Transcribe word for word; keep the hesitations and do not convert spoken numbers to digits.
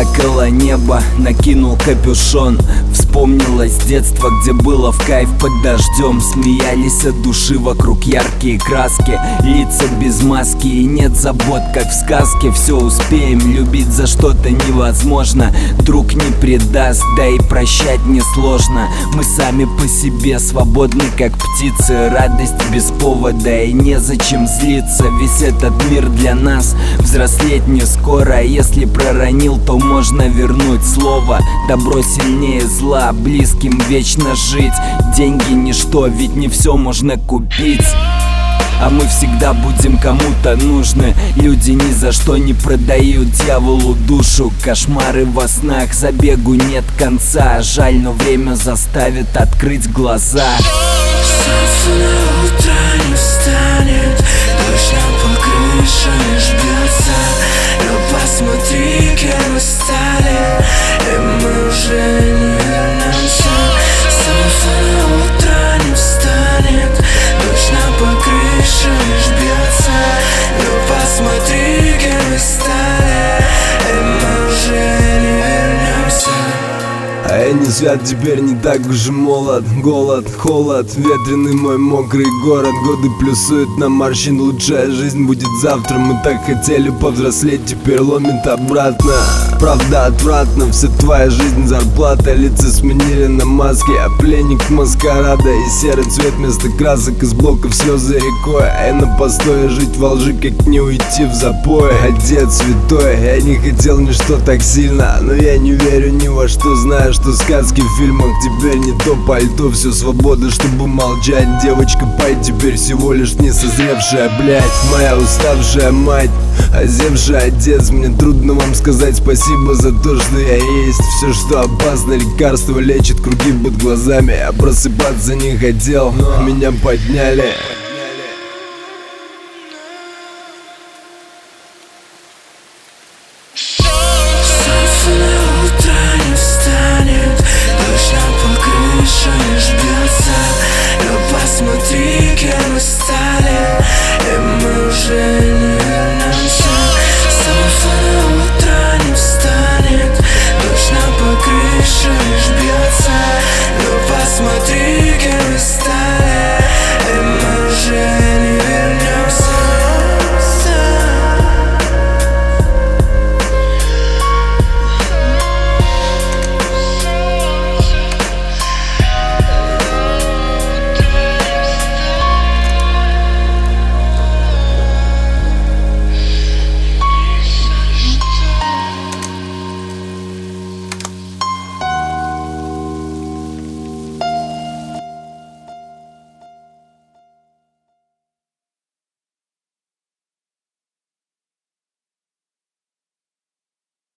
зеркало неба, накинул капюшон. Вспомнилось детство, где было в кайф под дождем. Смеялись от души, вокруг яркие краски, лица без маски и нет забот, как в сказке. Все успеем, любить за что-то невозможно. Друг не предаст, да и прощать несложно. Мы сами по себе свободны, как птицы. Радость без повода и незачем злиться. Весь этот мир для нас, взрослеть не скоро. Если проронил, то можно вернуть слово. Добро сильнее зла, близким вечно жить. Деньги ничто, ведь не все можно купить. А мы всегда будем кому-то нужны. Люди ни за что не продают дьяволу душу. Кошмары во снах, забегу нет конца. Жаль, но время заставит открыть глаза. Солнце на утро не встанет, дождь по крыше лишь бьется. Но посмотри, кем мы стали, и мы уже не вернемся. Солнце на утро не встанет, дождь по крыше лишь бьется. Но посмотри, кем мы стали, и мы уже не вернемся. А я не свят, теперь не так уж и молод. Голод, холод, ветреный мой мокрый город. Годы плюсуют на морщин, лучшая жизнь будет завтра. Мы так хотели повзрослеть, теперь ломит обратно. Правда отвратно, вся твоя жизнь зарплата. Лица сменили на маски, а пленник маскарада. И серый цвет вместо красок, из блоков слезы рекой. А я на постое, жить во лжи, как не уйти в запой. Отец святой, я не хотел ничто так сильно, но я не верю ни во что, знаю, что сказки в фильмах. Теперь не то пальто, все свобода, чтобы молчать. Девочка, пой, теперь всего лишь не созревшая, блядь. Моя уставшая мать, озевший отец. Мне трудно вам сказать спасибо за то, что я есть. Все, что опасно, лекарство лечит круги под глазами. Я просыпаться не хотел, но меня подняли.